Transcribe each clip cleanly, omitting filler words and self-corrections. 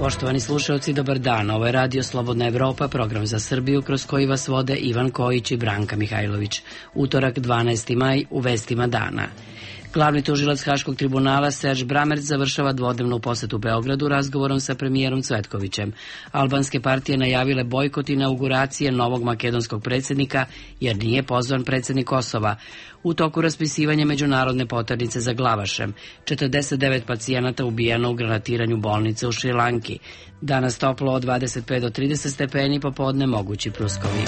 Poštovani slušalci, dobar dan. Ovo je Radio Slobodna Evropa, program za Srbiju kroz koji vas vode Ivan Kojić i Branka Mihajlović. Utorak, 12. maj, u vestima dana. Glavni tužilac Haškog tribunala Serge Bramerc završava dvodnevnu posetu Beogradu razgovorom sa premijerom Cvetkovićem. Albanske partije najavile bojkot inauguracije novog makedonskog predsjednika jer nije pozvan predsjednik Kosova. U toku raspisivanja međunarodne poternice za Glavašem. 49 pacijenata ubijeno u granatiranju bolnice u Šrilanki. Danas toplo od 25 do 30 stepeni, popodne mogući pljuskovi.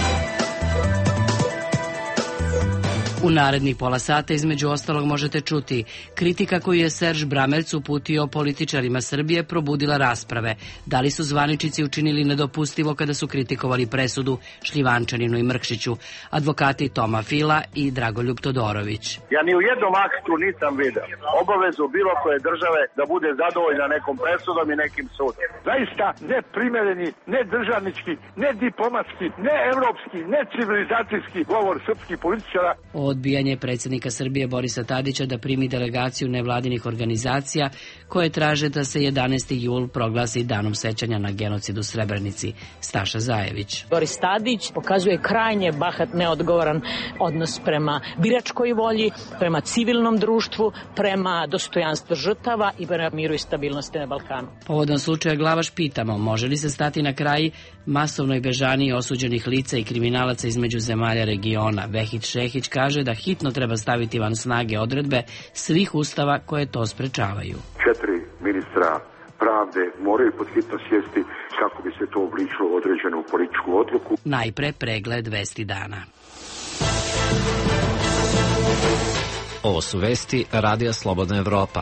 U narednih pola sata između ostalog možete čuti kritika koju je Serge Bramerc uputio političarima Srbije probudila rasprave. Da li su zvaničici učinili nedopustivo kada su kritikovali presudu Šljivančaninu i Mrkšiću, advokati Toma Fila i Dragoljub Todorović. Ja ni u jednom aktu nisam vidio obavezu bilo koje države da bude zadovoljna nekom presudom i nekim sudom. Zaista neprimereni, ne državnički, ne diplomatski, ne evropski, ne civilizacijski govor srpskih političara. Odbijanje predsjednika Srbije Borisa Tadića da primi delegaciju nevladinih organizacija koje traže da se 11. jul proglasi danom sećanja na genocid u Srebrenici. Staša Zajević. Boris Tadić pokazuje krajnje bahat, neodgovoran odnos prema biračkoj volji, prema civilnom društvu, prema dostojanstvu žrtava i prema miru i stabilnosti na Balkanu. Povodom slučaja Glavaš pitamo, može li se stati na kraj masovnoj bežaniji osuđenih lica i kriminalaca između zemalja regiona? Vehid Šehić kaže da hitno treba staviti van snage odredbe svih ustava koje to sprečavaju. 4 ministra pravde moraju pod hitno sjesti kako bi se to obličilo određenu političku odluku. Najpre pregled vesti dana. Ovo su vesti Radija Slobodna Evropa.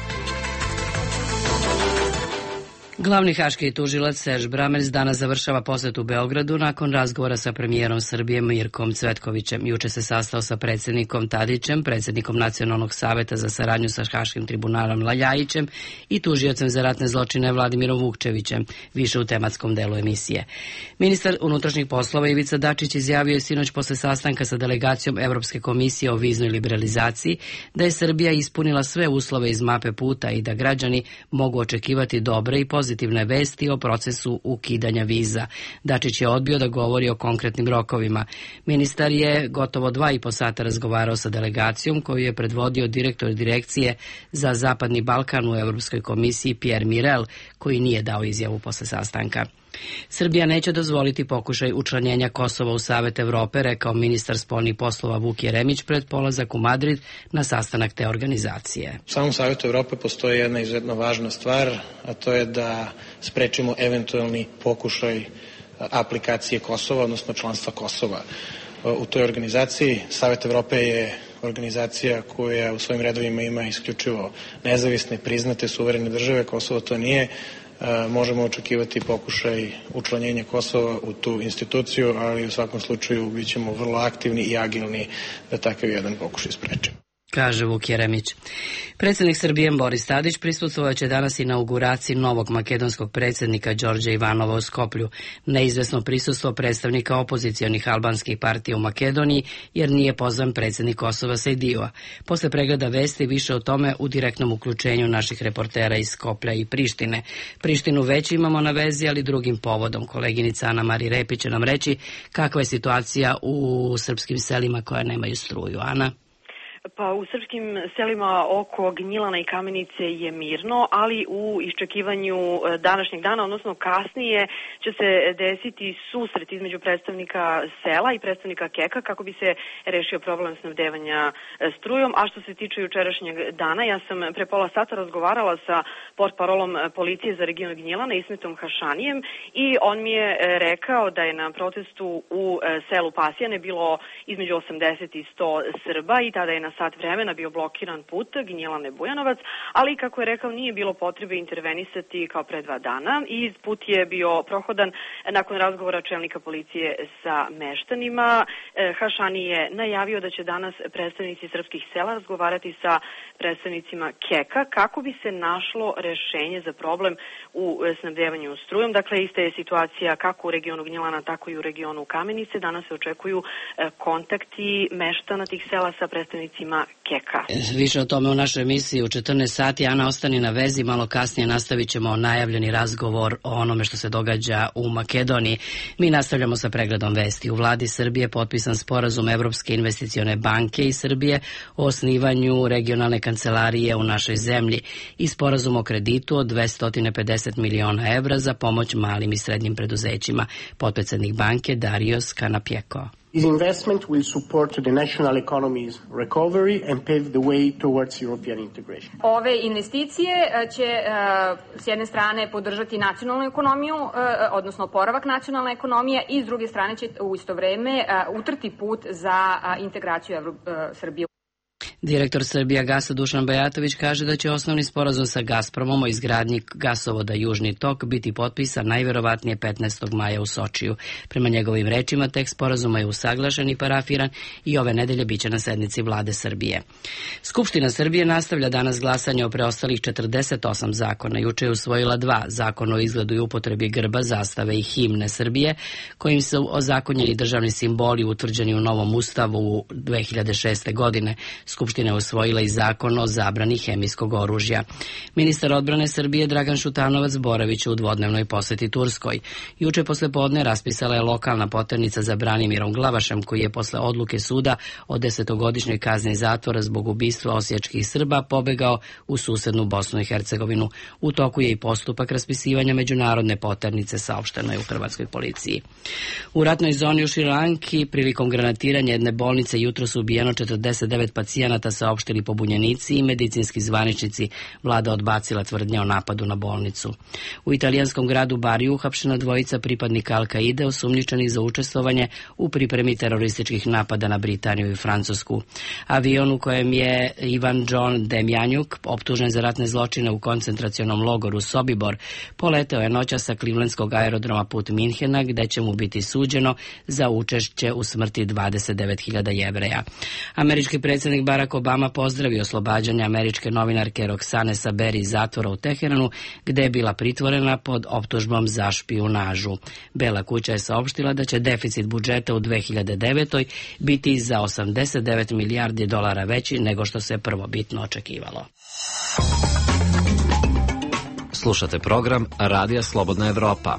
Glavni haški tužilac Serge Bramerc danas završava posetu Beogradu nakon razgovora sa premijerom Srbije Mirkom Cvetkovićem. Juče se sastao sa predsjednikom Tadićem, predsjednikom Nacionalnog saveta za saradnju sa Haškim tribunalom Ljajićem i tužiocem za ratne zločine Vladimirom Vukčevićem, više u tematskom delu emisije. Ministar unutrašnjih poslova Ivica Dačić izjavio je sinoć posle sastanka sa delegacijom Evropske komisije o viznoj liberalizaciji da je Srbija ispunila sve uslove iz mape puta i da građani mogu očekivati dobre i pozitivne vesti o procesu ukidanja viza. Dačić je odbio da govori o konkretnim rokovima. Ministar je gotovo 2,5 sata razgovarao sa delegacijom koju je predvodio direktor direkcije za Zapadni Balkan u Evropskoj komisiji Pierre Mirel, koji nije dao izjavu posle sastanka. Srbija neće dozvoliti pokušaj učlanjenja Kosova u Savet Evrope, rekao ministar spoljnih poslova Vuk Jeremić pred polazak u Madrid na sastanak te organizacije. U samom Savetu Evrope postoji jedna izuzetno važna stvar, a to je da sprečimo eventualni pokušaj aplikacije Kosova, odnosno članstva Kosova. U toj organizaciji Savet Evrope je organizacija koja u svojim redovima ima isključivo nezavisne, priznate, suverene države. Kosovo to nije. Možemo očekivati pokušaj učlanjenja Kosova u tu instituciju, ali u svakom slučaju bit ćemo vrlo aktivni i agilni da takav jedan pokušaj sprečimo, kaže Vuk Jeremić. Predsjednik Srbije Boris Tadić prisustvovat će danas inauguraciji novog makedonskog predsjednika Đorđa Ivanova u Skoplju. Neizvesno prisustvo predstavnika opozicionih albanskih partija u Makedoniji jer nije pozvan predsjednik Kosova Sejdiova. Posle pregleda vesti više o tome u direktnom uključenju naših reportera iz Skoplja i Prištine. Prištinu već imamo na vezi, ali drugim povodom. Koleginica Ana Mari Repić će nam reći kakva je situacija u srpskim selima koja nemaju struju. Ana? Pa u srpskim selima oko Gnjilana i Kamenice je mirno, ali u iščekivanju današnjeg dana, odnosno kasnije, će se desiti susret između predstavnika sela i predstavnika Keka kako bi se rešio problem snabdevanja strujom. A što se tiče jučerašnjeg dana, ja sam pre pola sata razgovarala sa portparolom policije za region Gnjilana, Ismetom Hašanijem, i on mi je rekao da je na protestu u selu Pasjane bilo između 80 i 100 Srba i tada je na sat vremena bio blokiran put Gnjilane-Bujanovac, ali kako je rekao nije bilo potrebe intervenisati kao pre 2 dana i put je bio prohodan nakon razgovora čelnika policije sa meštanima. Hašani je najavio da će danas predstavnici srpskih sela razgovarati sa predstavnicima Keka kako bi se našlo rešenje za problem u snabdevanju strujom. Dakle, ista je situacija kako u regionu Gnjilana, tako i u regionu Kamenice. Danas se očekuju kontakti meštana tih sela sa predstavnicima pripadnicima KK. Više o tome u našoj emisiji u 14 sati. Ana, ostani na vezi, malo kasnije nastavit ćemo najavljeni razgovor o onome što se događa u Makedoniji. Mi nastavljamo sa pregledom vesti. U vladi Srbije potpisan sporazum Evropske investicione banke i Srbije o osnivanju regionalne kancelarije u našoj zemlji i sporazum o kreditu od 250 miliona evra za pomoć malim i srednjim preduzećima. Potpredsednik banke Darius Kanapjeko. This investment will support the national economy's recovery and pave the way towards European integration. Ove investicije će s jedne strane podržati nacionalnu ekonomiju, odnosno oporavak nacionalne ekonomije, i s druge strane će u isto vreme utrti put za integraciju Srbije. Direktor Srbijagasa Dušan Bajatović kaže da će osnovni sporazum sa Gazpromom o izgradnji gasovoda Južni tok biti potpisan najverovatnije 15. maja u Sočiju. Prema njegovim rečima, tekst sporazuma je usaglašen i parafiran i ove nedelje biće na sednici vlade Srbije. Skupština Srbije nastavlja danas glasanje o preostalih 48 zakona. Juče je usvojila 2 zakona o izgledu i upotrebi grba, zastave i himne Srbije, kojim su ozakonjeni državni simboli utvrđeni u novom ustavu 2006. godine. Skupština je usvojila i zakon o zabrani hemijskog oružja. Ministar odbrane Srbije Dragan Šutanovac Borović u dvodnevnoj poseti Turskoj. Juče posle podne raspisala je lokalna poternica za Branimirom Glavašem, koji je posle odluke suda o 10-godišnjoj kazni zatvora zbog ubistva osječkih Srba pobegao u susednu Bosnu i Hercegovinu. U toku je i postupak raspisivanja međunarodne poternice, saopšteno je u hrvatskoj policiji. U ratnoj zoni u Šrilanki prilikom granatiranja jedne bolnice jutros ubijeno 49 pacijenata, saopštili pobunjenici i medicinski zvaničnici. Vlada odbacila tvrdnje o napadu na bolnicu. U italijanskom gradu Bariju uhapšena dvojica pripadnika Al-Kaide osumnjičenih za učestvovanje u pripremi terorističkih napada na Britaniju i Francusku. Avion u kojem je Ivan John Demjanjuk, optužen za ratne zločine u koncentracionom logoru Sobibor, poleteo je noćas sa Clevelandskog aerodroma put Minhena, gde će mu biti suđeno za učešće u smrti 29.000 Jevreja. Američki predsjednik Barack Obama pozdravio oslobađanje američke novinarke Roxane Saberi iz zatvora u Teheranu, gde je bila pritvorena pod optužbom za špijunažu. Bela kuća je saopštila da će deficit budžeta u 2009. biti za 89 milijardi dolara veći nego što se prvobitno očekivalo. Slušate program Radija Slobodna Evropa.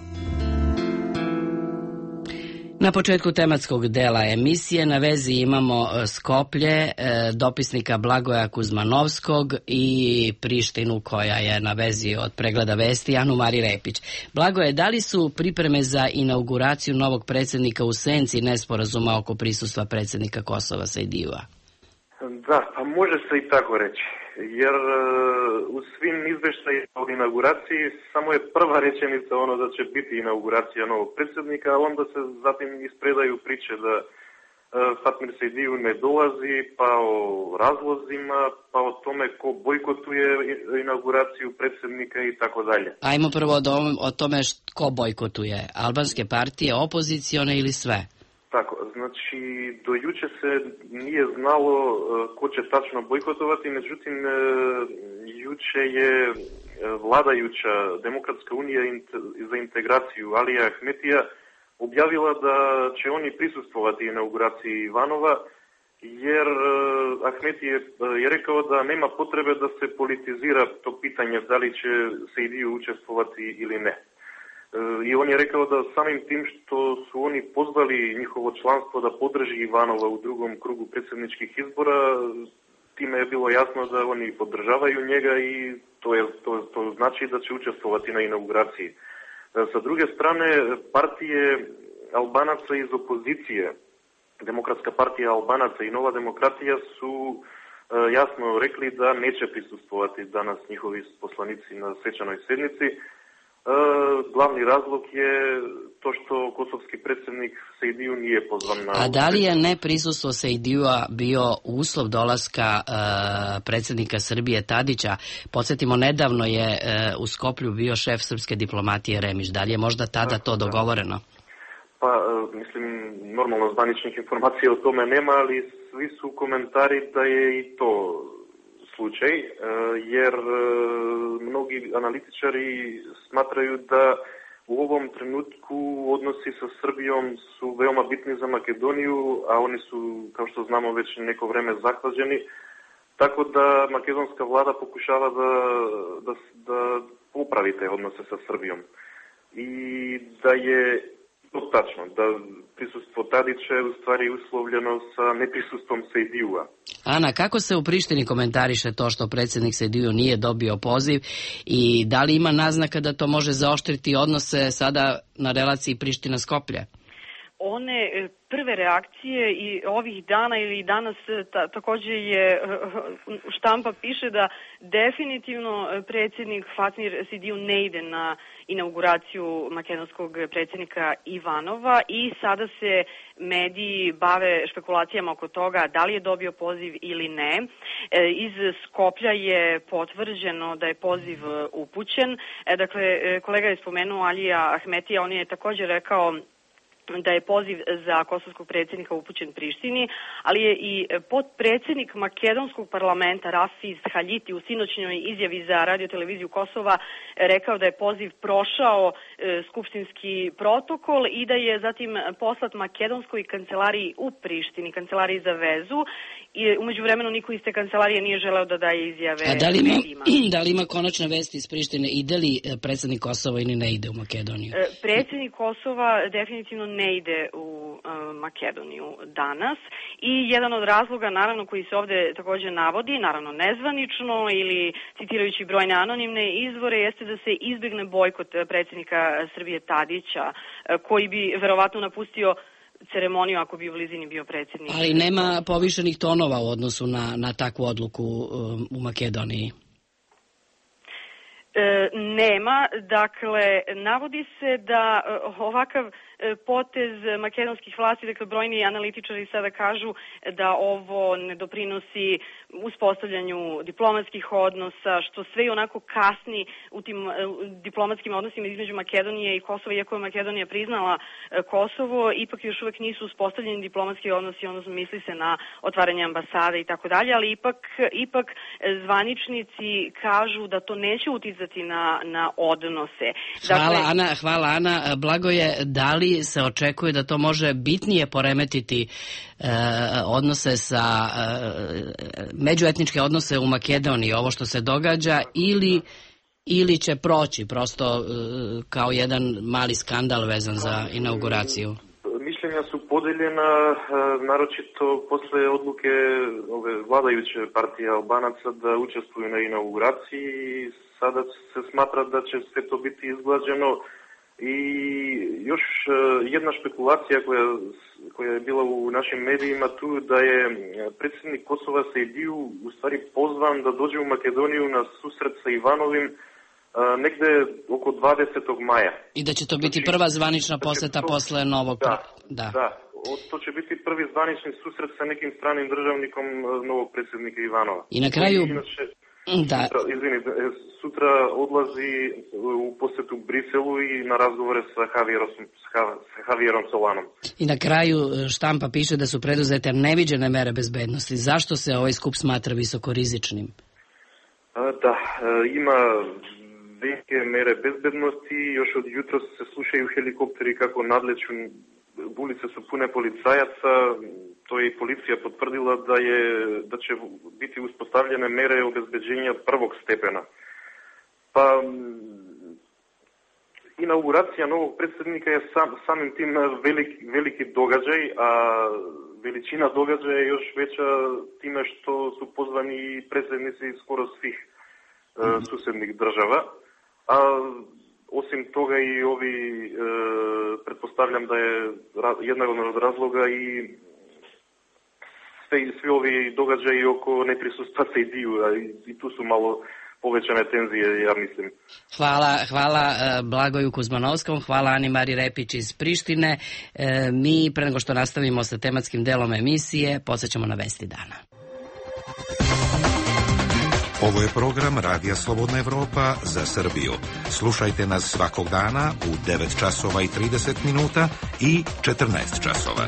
Na početku tematskog dela emisije na vezi imamo Skoplje, dopisnika Blagoja Kuzmanovskog i Prištinu koja je na vezi od pregleda vesti, Anu Mari Repić. Blagoje, da li su pripreme za inauguraciju novog predsjednika u senci nesporazuma oko prisustva predsjednika Kosova Sejdijeva? Da, pa može se i tako reći. Jer u svim izveštajima o inauguraciji samo je prva rečenica ono da će biti inauguracija novog predsjednika, a onda se zatim ispredaju priče da Fatmir Sejdiju ne dolazi, pa o razlozima, pa o tome ko bojkotuje inauguraciju predsjednika i tako dalje. Ajmo prvo o tome ko bojkotuje. Albanske partije, opozicione ili sve? Tako, znači do juče se nije znalo ko će tačno bojkotovati, međutim juče je vladajuća Demokratska unija za integraciju Alija Ahmetija objavila da će oni prisustvovati inauguraciji Ivanova, jer Ahmeti je rekao da nema potrebe da se politizira to pitanje da li će Sejdiju učestvovati ili ne. I on je rekao da samim tim što su oni pozvali njihovo članstvo da podrži Ivanova u drugom krugu predsjedničkih izbora, time je bilo jasno da oni podržavaju njega i to znači da će učestvovati na inauguraciji. Sa druge strane, partije Albanaca iz opozicije, Demokratska partija Albanaca i Nova demokratija su jasno rekli da neće prisustvovati danas njihovi poslanici na svečanoj sednici. Glavni razlog je to što kosovski predsjednik Sejdiju nije pozvan na... A da li je neprisustvo Sejdijua bio uslov dolaska predsjednika Srbije Tadića? Podsjetimo, nedavno je u Skoplju bio šef srpske diplomatije Remić. Da li je možda tada to dogovoreno? Pa, mislim, normalno zvaničnih informacija o tome nema, ali svi su komentari da je i to slučaj, jer mnogi analitičari smatraju da U ovom trenutku odnosi sa Srbijom su veoma bitni za Makedoniju, a oni su, kao što znamo, već neko vreme zahlađeni. Tako da makedonska vlada pokušava da popravi te odnose sa Srbijom. I da je to tačno, da prisustvo Tadića je u stvari uslovljeno sa neprisustvom Sejdiju-a. Ana, kako se u Prištini komentariše to što predsjednik Sejdiju nije dobio poziv i da li ima naznaka da to može zaoštriti odnose sada na relaciji Priština-Skoplje? One prve reakcije i ovih dana ili danas također je štampa piše da definitivno predsjednik Fatmir Sejdiju ne ide na inauguraciju makedonskog predsjednika Ivanova i sada se mediji bave špekulacijama oko toga da li je dobio poziv ili ne. Iz Skoplja je potvrđeno da je poziv upućen. Dakle, kolega je spomenuo Alija Ahmetija, on je također rekao da je poziv za kosovskog predsjednika upućen Prištini, ali je i potpredsjednik makedonskog parlamenta Rafiz Haljiti u sinoćnjoj izjavi za radioteleviziju Kosova rekao da je poziv prošao skupštinski protokol i da je zatim poslat makedonskoj kancelariji u Prištini, kancelariji za vezu. I umeđu vremenu niko iz te kancelarije nije želeo da daje izjave. A da li ima konačna vest iz Prištine? Ide li predsjednik Kosova ili ne ide u Makedoniju? Predsjednik Kosova definitivno ne ide u Makedoniju danas i jedan od razloga, naravno, koji se ovdje također navodi, naravno nezvanično ili citirajući brojne anonimne izvore, jeste da se izbjegne bojkot predsjednika Srbije Tadića, koji bi verovatno napustio ceremoniju ako bi u blizini bio predsjednik. Ali nema povišenih tonova u odnosu na takvu odluku u Makedoniji? Nema, dakle, navodi se da ovakav potez makedonskih vlasti, dakle brojni analitičari sada kažu da ovo ne doprinosi uspostavljanju diplomatskih odnosa, što sve i onako kasni u tim diplomatskim odnosima između Makedonije i Kosova, iako je Makedonija priznala Kosovo, ipak još uvek nisu uspostavljeni diplomatski odnosi, odnosno misli se na otvaranje ambasade i tako dalje, ali ipak zvaničnici kažu da to neće uticati na odnose. Hvala Ana. Blagoje, da li se očekuje da to može bitnije poremetiti odnose sa međuetničke odnose u Makedoniji, ovo što se događa, ili će proći prosto kao jedan mali skandal vezan za inauguraciju? Mišljenja su podeljena, naročito posle odluke ove vladajuće partije Albanaca da učestvuju na inauguraciji i sada se smatra da će sve to biti izglađeno. I još jedna špekulacija koja je bila u našim medijima tu, da je predsjednik Kosova Sejdiju u stvari pozvan da dođe u Makedoniju na susret sa Ivanovim negde oko 20. maja. I da će to biti prva zvanična poseta posle novog... Da, to će biti prvi zvanični susret sa nekim stranim državnikom novog predsjednika Ivanova. I na kraju... Sutra odlazi u posetu Briselu i na razgovore sa Javierom Solanom. I na kraju štampa piše da su preduzete neviđene mere bezbednosti. Zašto se ovaj skup smatra visokorizičnim? Da, ima velike mere bezbednosti. Još od jutra se slušaju helikopteri kako nadleću. Ulice su pune policajaca, to je i policija potvrdila da će biti uspostavljene mere obezbeđenja prvog stepena. Pa inauguracija novog predsjednika je samim tim veliki događaj, a veličina događaja je još veća time što su pozvani predsjednici skoro svih susednih država. A osim toga i ovi, pretpostavljam da je jedan od razloga i svi ovi događaji oko neprisustva Sejdiju, i tu su malo povećane tenzije, ja mislim. Hvala Blagoju Kuzmanovskom, hvala Ani Mari Repić iz Prištine. Mi, pre nego što nastavimo sa tematskim delom emisije, podsjećamo na vesti dana. Ovo je program Radija Slobodna Evropa za Srbiju. Slušajte nas svakog dana u 9 časova i 30 minuta i 14 časova.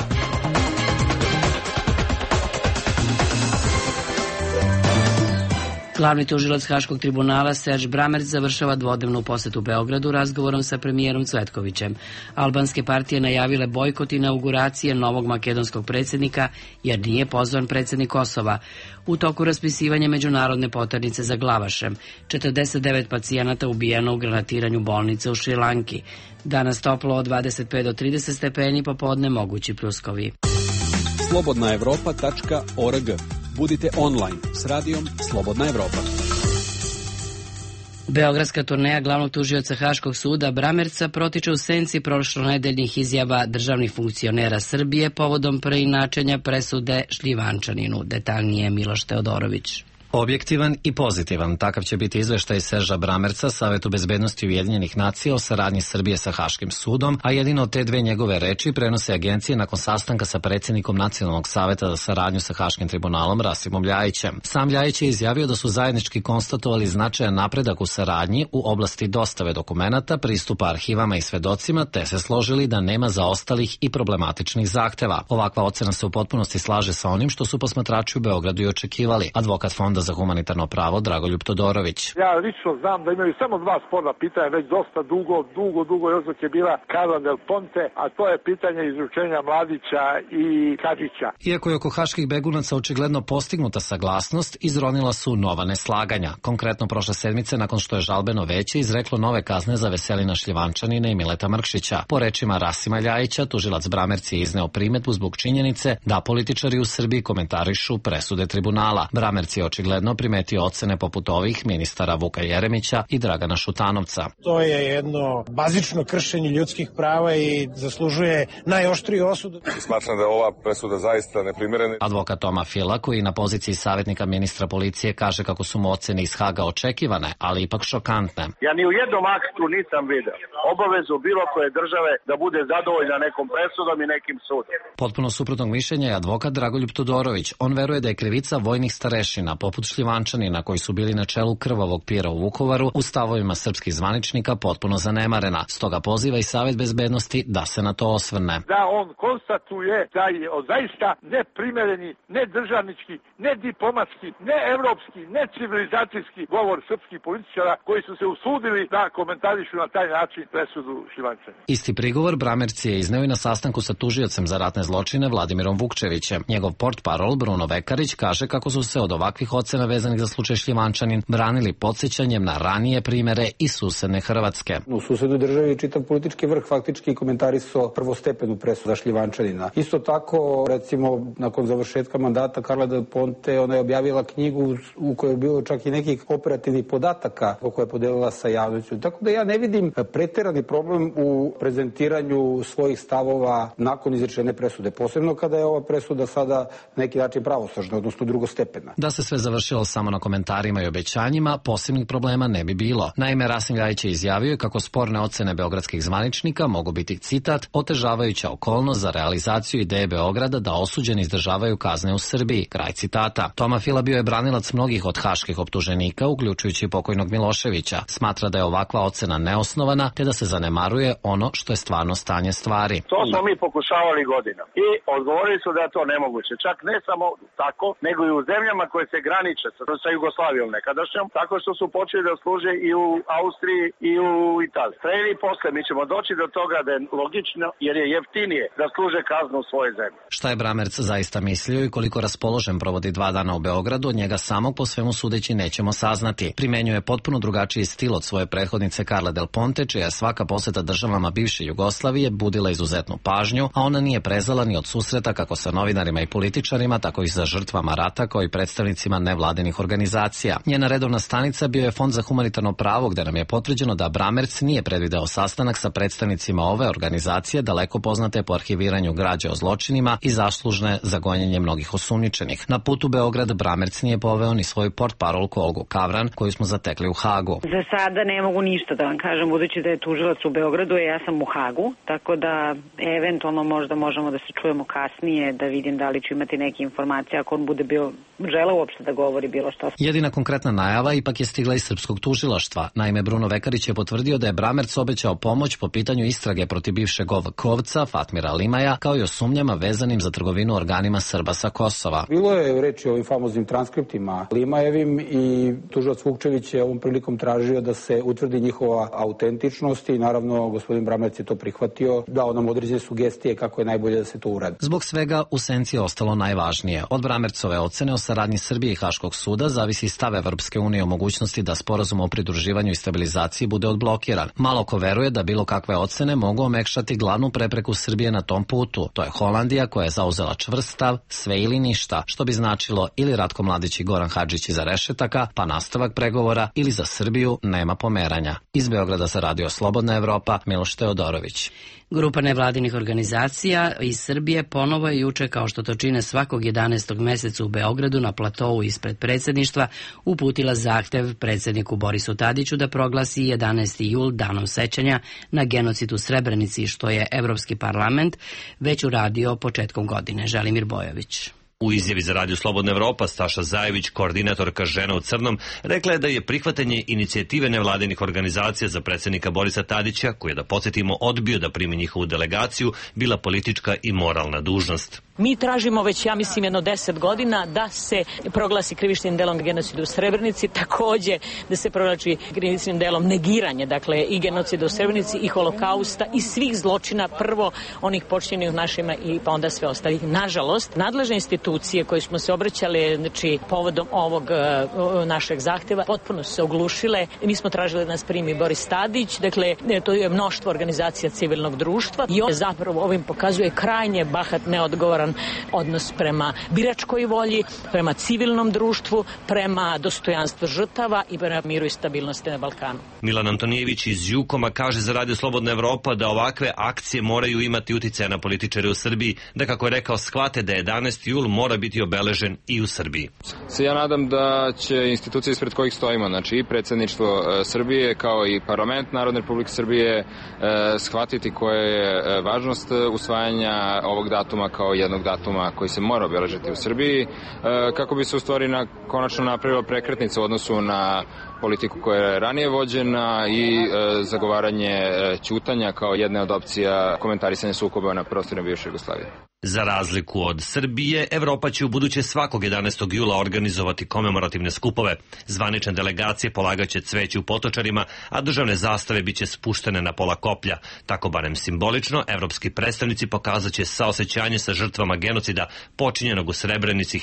Glavni tužilac Haškog tribunala Serge Bramerc završava dvodnevnu posetu Beogradu razgovorom sa premijerom Cvetkovićem. Albanske partije najavile bojkot inauguracije novog makedonskog predsjednika jer nije pozvan predsjednik Kosova. U toku raspisivanja međunarodne poternice za Glavašem, 49 pacijenata ubijeno u granatiranju bolnice u Šrilanki. Danas toplo od 25 do 30 stepeni, popodne mogući pljuskovi. slobodnaevropa.org. Budite online s radijom Slobodna Evropa. Beogradska turneja glavnog tužioca Haškog suda Bramerca protiče u senci prošlonedeljnih izjava državnih funkcionera Srbije povodom preinačenja presude Šljivančaninu. Detaljnije Miloš Teodorović. Objektivan i pozitivan, takav će biti izveštaj Serža Bramerca, Savetu bezbednosti Ujedinjenih nacija o saradnji Srbije sa Haškim sudom, a jedino te dve njegove reči prenose agencije nakon sastanka sa predsjednikom Nacionalnog saveta za saradnju sa Haškim tribunalom Rasimom Ljajićem. Sam Ljajić je izjavio da su zajednički konstatovali značajan napredak u saradnji u oblasti dostave dokumenata, pristupa arhivama i svedocima, te se složili da nema zaostalih i problematičnih zahteva. Ovakva ocena se u potpunosti slaže sa onim što su posmatrači u Beogradu i očekivali. Advokat Fonda za humanitarno pravo Dragoljub Todorović. Ja lično znam da imaju samo dva sporna pitanja, već dosta dugo još dok je bila Carla Del Ponte, a to je pitanje izručenja Mladića i Hadžića. Iako je oko haških begunaca očigledno postignuta saglasnost, izronila su nova neslaganja. Konkretno prošle sedmice, nakon što je žalbeno veće izreklo nove kazne za Veselina Šljivančanina i Mileta Mrkšića. Po rečima Rasima Ljajića, tužilac Bramerc je izneo primedbu zbog činjenice da političari u Srbiji komentarišu presude tribunala. Bramerc je očigledno primetio ocene poput ovih ministara Vuka Jeremića i Dragana Šutanovca. To je jedno bazično kršenje ljudskih prava i zaslužuje najoštriju osudu. Smatram da je ova presuda zaista neprimerena. Advokat Toma Fila, koji na poziciji savjetnika ministra policije, kaže kako su mu ocene iz Haga očekivane, ali ipak šokantne. Ja ni u jednom aktu nisam vidio obavezu bilo koje države da bude zadovoljna nekom presudom i nekim sudom. Potpuno suprotnog mišljenja je advokat Dragoljub Todorović. On veruje da je krivica vojnih starešina, poput Šljivančanina, koji su bili na čelu krvavog pira u Vukovaru, u stavovima srpskih zvaničnika potpuno zanemarena. Stoga poziva i Savet bezbednosti da se na to osvrne. Da on konstatuje da je zaista neprimereni, nedržavnički, nediplomatski, neevropski, necivilizacijski govor srpskih političara koji su se usudili da komentarišu na taj način presudu Šljivančanina. Isti prigovor Bramerc je izneo i na sastanku sa tužiocem za ratne zločine Vladimirom Vukčevićem. Njegov portparol Bruno Vekarić kaže kako su se od ovakvih ocena vezanih za slučaj Šljivančanin branili podsjećanjem na ranije primere i susedne Hrvatske. U susednoj državi čitav politički vrh faktički komentarisao prvostepenu presudu za Šljivančanina. Isto tako, recimo, nakon završetka mandata Carla Del Ponte, ona je objavila knjigu u kojoj je bilo čak i nekih operativnih podataka o koje je podelila sa javnošću. Tako da ja ne vidim preterani problem u prezentiranju svojih stavova nakon izrečene presude, posebno kada je ova presuda sada na neki način pravosnažna, odnosno drugostepena. Da se sve završilo samo na komentarima i obećanjima, posebnih problema ne bi bilo. Naime, Rasim Ljajić je izjavio kako sporne ocene beogradskih zvaničnika mogu biti, citat, otežavajuća okolnost za realizaciju ideje Beograda da osuđeni izdržavaju kazne u Srbiji, kraj citata. Toma Fila bio je branilac mnogih od haških optuženika, uključujući pokojnog Miloševića. Smatra da je ovakva ocena neosnovana, te da se zanemaruje ono što je stvarno stanje stvari. To smo mi pokušavali godinama i odgovorili su da je to nemoguće. Čak ne samo tako, nego i u zemljama koje se graniče sa Jugoslavijom nekadašnjom, tako što su počeli da služe i u Austriji i u Italiji. Pre ili posle mi ćemo doći do toga da je logično, jer je jeftinije da služe kaznu u svojoj zemlji. Šta je Bramerc zaista mislio i koliko raspoložen provodi 2 dana u Beogradu, od njega samog po svemu sudeći nećemo saznati. Primenjuje potpuno drugačiji stil od svoje prethodnice Carla Del Ponte, čija je svaka poseta državama bivše Jugoslavije budila izuzetnu pažnju, a ona nije prezala ni od susreta kako sa novinarima i političarima, tako i sa žrtvama rata, kao i predstavnicima nevladinih organizacija. Njena redovna stanica bio je Fond za humanitarno pravo, gde nam je potvrđeno da Bramerc nije predvideo sastanak sa predstavnicima ove organizacije, daleko poznate po arhiviranju građe o zločinima i zaslužne za gonjenje mnogih osumnjičenih. Na putu Beograd Bramerc nije poveo ni svoju portparolku Olgu Kavran, koju smo zatekli u Hagu. Za sada ne mogu ništa da vam kažem, budući da je tužilac u Beogradu, ja sam u Hagu, tako da eventualno možda možemo da se čujemo kasnije, da vidim da li ću imati neke informacije ako on bude bio želeo uopšte da govori bilo šta. Jedina konkretna najava ipak je stigla iz srpskog tužilaštva. Naime, Bruno Vekarić je potvrdio da je Bramerc obećao pomoć po pitanju istrage protiv bivšeg OVK-ovca Fatmira Limaja, kao i o sumnjama vezanim za trgovinu organima Srba sa Kosova. Bilo je reči o ovim famoznim transkriptima Limajevim i tužilac Vukčević je ovom prilikom tražio da se utvrdi njihova autentičnost i naravno gospodin Bramerc je to prihvatio, dao nam određene sugestije kako je najbolje da se to uradi. Zbog svega u senci je ostalo najvažnije. Od Bramercove ocene o saradnji Srbije i Haškog suda zavisi stav Evropske unije o mogućnosti da sporazum o pridruživanju i stabilizaciji bude odblokiran. Malo ko veruje da bilo kakve ocene mogu omekšati glavnu prepreku Srbije na tom putu. To je Holandija koja je zauzela čvrst stav sve ili ništa, što bi značilo ili Ratko Mladić i Goran Hadžić iza rešetaka, pa nastavak pregovora, ili za Srbiju nema pomeranja. Iz Beograda za Radio Slobodna Evropa, Miloš Teodorović. Grupa nevladinih organizacija iz Srbije ponovo je juče, kao što to čine svakog 11. meseca u Beogradu na platovu ispred predsjedništva, uputila zahtev predsjedniku Borisu Tadiću da proglasi 11. jul danom sećanja na genocid u Srebrenici, što je Evropski parlament već uradio početkom godine. Želimir Bojović. U izjavi za Radio Slobodna Evropa Staša Zajević, koordinatorka Žena u crnom, rekla je da je prihvatanje inicijative nevladinih organizacija za predsjednika Borisa Tadića, koji je, da podsjetimo, odbio da primi njihovu delegaciju, bila politička i moralna dužnost. Mi tražimo već, ja mislim, jedno 10 godina da se proglasi krivičnim delom genocida u Srebrenici, takođe da se proglasi krivičnim delom negiranje, dakle i genocida u Srebrenici i holokausta i svih zločina, prvo onih počinjenih u našima i pa onda sve ostalih. Nažalost, nadležne institucije koje smo se obraćali, znači povodom ovog našeg zahteva, potpuno su se oglušile. Mi smo tražili da nas primi Boris Tadić, dakle to je mnoštvo organizacija civilnog društva i on zapravo ovim pokazuje krajnje bahat, neodgovoran odnos prema biračkoj volji, prema civilnom društvu, prema dostojanstvu žrtava i prema miru i stabilnosti na Balkanu. Milan Antonijević iz Jukoma kaže za Radio Slobodna Evropa da ovakve akcije moraju imati uticaja na političare u Srbiji, da, kako je rekao, shvate da 11. jul mora biti obeležen i u Srbiji. Ja nadam da će institucije ispred kojih stojimo, znači i predsjedništvo Srbije kao i parlament Narodne Republike Srbije shvatiti koja je važnost usvajanja ovog datuma kao jednog datuma koji se mora obeležiti u Srbiji, kako bi se u stvari konačno napravila prekretnica u odnosu na politiku koja je ranije vođena i zagovaranje ćutanja kao jedne od opcija komentarisanja sukoba na prostorima bivše Jugoslavije. Za razliku od Srbije, Evropa će u buduće svakog 11. jula organizovati komemorativne skupove. Zvanične delegacije polagaće cveće u Potočarima, a državne zastave biće spuštene na pola koplja. Tako barem simbolično, evropski predstavnici pokazaće saosećanje sa žrtvama genocida počinjenog u Srebrenici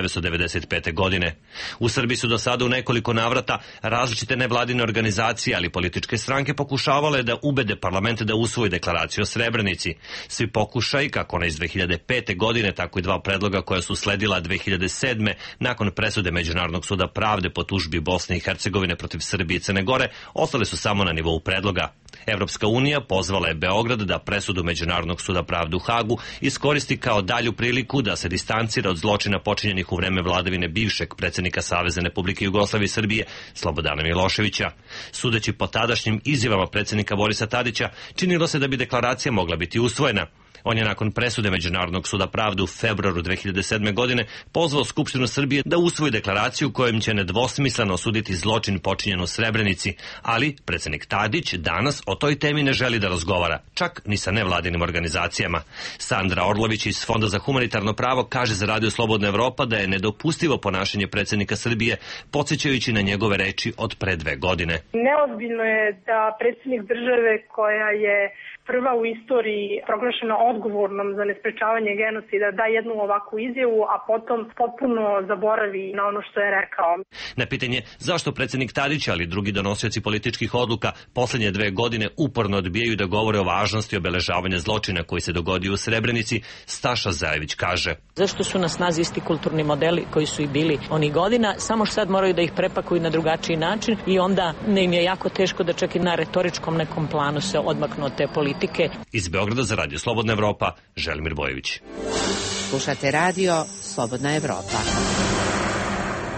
1995. godine. U Srbiji su do sada u nekoliko navrata različite nevladine organizacije, ali političke stranke pokušavale da ubede parlamente da usvoji deklaraciju o Srebrenici. Svi pokušaj, kako ona iz 2005. godine, tako i dva predloga koja su sledila 2007. nakon presude Međunarodnog suda pravde po tužbi Bosne i Hercegovine protiv Srbije i Crne Gore, ostale su samo na nivou predloga. Evropska unija pozvala je Beograd da presudu Međunarodnog suda pravde u Hagu iskoristi kao dalju priliku da se distancira od zločina počinjenih u vreme vladavine bivšeg predsjednika Savezne Republike Jugoslavije i Srbije Slobodana Miloševića. Sudeći po tadašnjim izjavama predsjednika Borisa Tadića, činilo se da bi deklaracija mogla biti usvojena. On je nakon presude Međunarodnog suda pravde u februaru 2007. godine pozvao Skupštinu Srbije da usvoji deklaraciju kojom će nedvosmisleno osuditi zločin počinjen u Srebrenici, ali predsjednik Tadić danas o toj temi ne želi da razgovara, čak ni sa nevladinim organizacijama. Sandra Orlović iz Fonda za humanitarno pravo kaže za Radio Slobodna Evropa da je nedopustivo ponašanje predsjednika Srbije, podsjećajući na njegove reči od pre 2 godine. Neozbiljno je da predsjednik države koja je prva u istoriji proglašena odgovornom za nesprečavanje genocida da jednu ovakvu izjavu, a potom potpuno zaboravi na ono što je rekao. Na pitanje zašto predsjednik Tadić, ali drugi donosioci političkih odluka posljednje 2 godine uporno odbijaju da govore o važnosti obeležavanja zločina koji se dogodio u Srebrenici, Staša Zajević kaže: Zašto su na snazi isti kulturni modeli koji su i bili onih godina, samo što sad moraju da ih prepakuju na drugačiji način i onda im je jako teško da čak i na retoričkom nekom planu se odmaknu od te politike. Iz Beograda za Radio Slobodna Evropa, Želimir Bojović. Slušate Radio Slobodna Evropa.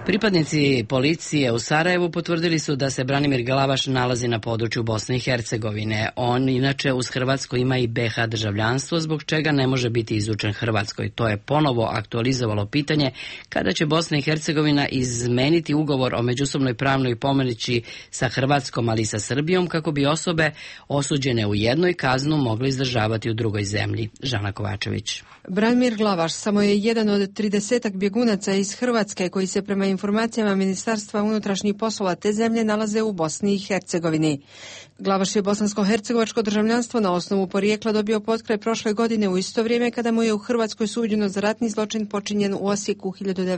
Pripadnici policije u Sarajevu potvrdili su da se Branimir Glavaš nalazi na području Bosne i Hercegovine. On inače uz Hrvatsko ima i BiH državljanstvo, zbog čega ne može biti izučen Hrvatskoj. To je ponovo aktualizovalo pitanje kada će Bosna i Hercegovina izmeniti ugovor o međusobnoj pravnoj pomoći sa Hrvatskom, ali i sa Srbijom, kako bi osobe osuđene u jednoj kaznu mogli izdržavati u drugoj zemlji. Žana Kovačević. Branimir Glavaš samo je jedan od 30 bjegunaca iz Hrvatske koji se prema informacijama Ministarstva unutrašnjih poslova te zemlje nalaze u Bosni i Hercegovini. Glavaš je bosansko-hercegovačko državljanstvo na osnovu porijekla dobio potkraj prošle godine u isto vrijeme kada mu je u Hrvatskoj suđeno za ratni zločin počinjen u Osijeku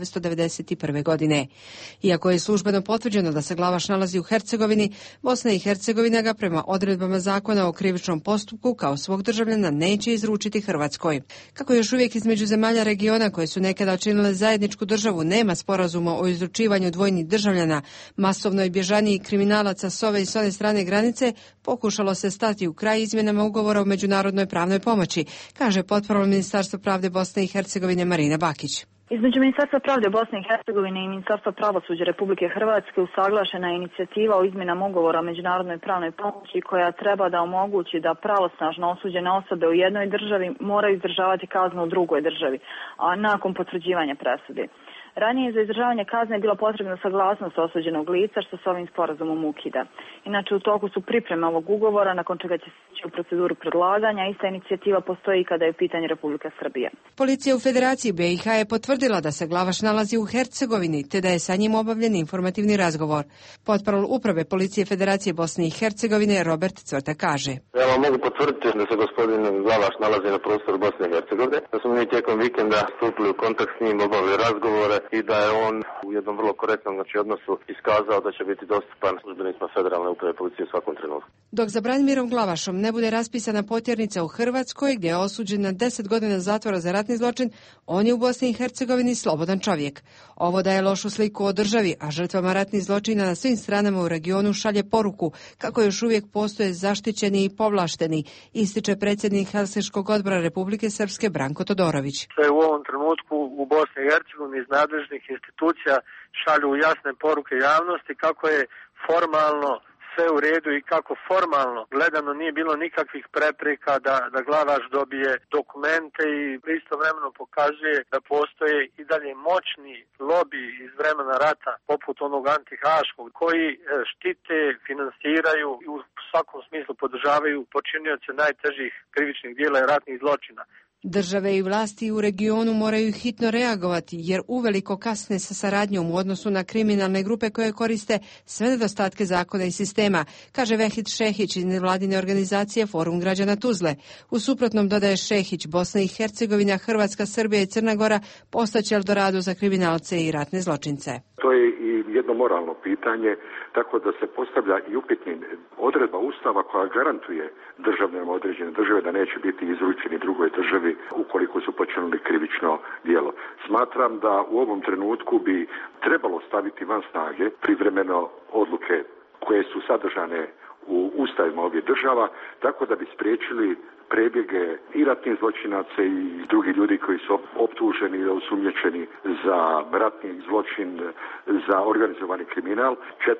1991. godine. Iako je službeno potvrđeno da se Glavaš nalazi u Hercegovini, Bosna i Hercegovina ga prema odredbama zakona o krivičnom postupku kao svog državljana neće izručiti Hrvatskoj. Kako još uvijek između zemalja regiona koje su nekada činile zajedničku državu nema sporazuma o izručivanju dvojnih državljana, masovnoj bježaniji kriminalaca s ove i s one strane granice, pokušalo se stati u kraj izmjenama ugovora o međunarodnoj pravnoj pomoći, kaže potparol Ministarstva pravde Bosne i Hercegovine Marina Bakić. Između Ministarstva pravde Bosne i Hercegovine i Ministarstva pravosuđa Republike Hrvatske usaglašena je inicijativa o izmjenama ugovora o međunarodnoj pravnoj pomoći koja treba da omogući da pravosnažno osuđene osobe u jednoj državi moraju izdržavati kaznu u drugoj državi, a nakon potvrđivanja presude. Ranije za izdržavanje kazne je bila potrebna saglasnost osuđenog lica, što se ovim sporazumom ukida. Inače, u toku su pripreme ovog ugovora, nakon čega će se ići u proceduru predlaganja. Ista inicijativa postoji i kada je u pitanju Republika Srbija. Policija u Federaciji BiH je potvrdila da se Glavaš nalazi u Hercegovini, te da je sa njim obavljen informativni razgovor. Potparol Uprave Policije Federacije Bosne i Hercegovine Robert Cvrta kaže: Ja vam mogu potvrditi da se gospodin Glavaš nalazi na prostoru Bosne i Hercegovine, da smo mi tijekom vikenda stupili u kontakt s njim, obavili razgovore i da je on u jednom vrlo korektnom odnosu iskazao da će biti dostupan službenicima Federalne uprave policije u svakom trenutku. Dok za Branimirom Glavašom ne bude raspisana potjernica u Hrvatskoj, gdje je osuđen na 10 godina zatvora za ratni zločin, on je u Bosni i Hercegovini slobodan čovjek. Ovo daje lošu sliku o državi, a žrtvama ratnih zločina na svim stranama u regionu šalje poruku kako još uvijek postoje zaštićeni i povlašteni, ističe predsjednik Helsinškog odbora Republike Srpske Branko Todorović. U ovom trenutku u Bosni i Hercegovini iz nadležnih institucija šalju jasne poruke javnosti kako je formalno sve u redu i kako formalno gledano nije bilo nikakvih prepreka da Glavaš dobije dokumente i istovremeno pokazuje da postoje i dalje moćni lobi iz vremena rata poput onog antihaškog koji štite, finansiraju i u svakom smislu podržavaju počinioce najtežih krivičnih djela i ratnih zločina. Države i vlasti u regionu moraju hitno reagovati jer uveliko kasne sa saradnjom u odnosu na kriminalne grupe koje koriste sve nedostatke zakona i sistema, kaže Vehid Šehić iz nevladine organizacije Forum građana Tuzle. U suprotnom, dodaje Šehić, Bosna i Hercegovina, Hrvatska, Srbija i Crna Gora postaće Eldorado za kriminalce i ratne zločince. To je i jedno moralno pitanje, tako da se postavlja i upitnim odredba Ustava koja garantuje državljanima određene države da neće biti izručeni drugoj državi ukoliko su počinili krivično djelo. Smatram da u ovom trenutku bi trebalo staviti van snage privremeno odluke koje su sadržane u ustavima ovih država, tako da bi spriječili prebjege i ratnih zločinaca i drugi ljudi koji su optuženi i osumnjičeni za ratni zločin, za organizovani kriminal.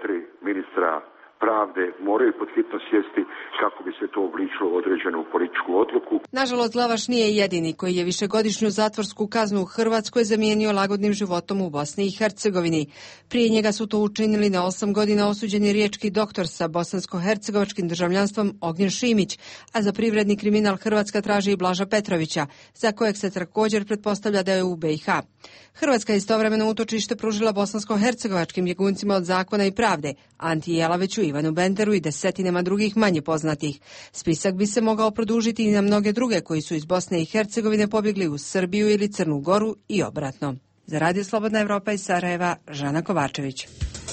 4 ministra pravde moraju pod hitno sjesti kako bi se to obličilo određenu političku odluku. Nažalost, Glavaš nije jedini koji je višegodišnju zatvorsku kaznu u Hrvatskoj zamijenio lagodnim životom u Bosni i Hercegovini. Prije njega su to učinili na 8 godina osuđeni riječki doktor sa bosansko-hercegovačkim državljanstvom Ognjen Šimić, a za privredni kriminal Hrvatska traži i Blaža Petrovića, za kojeg se također pretpostavlja da je u BiH. Hrvatska je istovremeno utočište pružila bosansko-hercegovačkim bjeguncima od zakona i pravde, Anti Jelaviću, Ivanu Benderu i desetinama drugih manje poznatih. Spisak bi se mogao produžiti i na mnoge druge koji su iz Bosne i Hercegovine pobjegli u Srbiju ili Crnu Goru i obratno. Za Radio Slobodna Evropa iz Sarajeva, Žana Kovačević.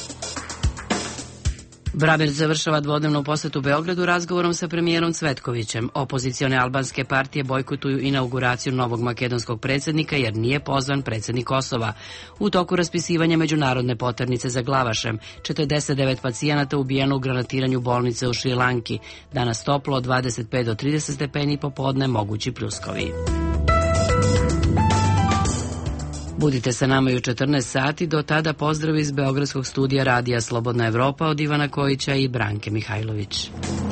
Braber završava dvodnevnu posjetu Beogradu razgovorom sa premijerom Cvetkovićem. Opozicione albanske partije bojkotuju inauguraciju novog makedonskog predsjednika jer nije pozvan predsjednik Kosova. U toku raspisivanja međunarodne poternice za Glavašem, 49 pacijenata ubijeno u granatiranju bolnice u Šrilanki. Danas toplo od 25 do 30 stepeni, popodne mogući pljuskovi. Budite sa nama i u 14 sati, do tada pozdrav iz Beogradskog studija Radija Slobodna Evropa od Ivana Kojića i Branke Mihajlović.